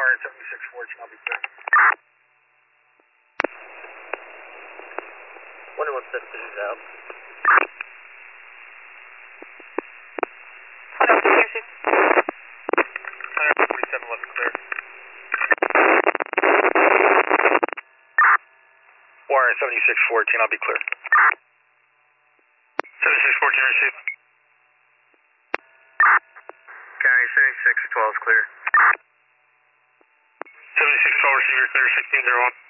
Wire 7614, I'll be clear. 21 is out. Wire 7614, I'll be clear. 7614 received. County 7612 is clear. 7612 receive, you're clear, 1601.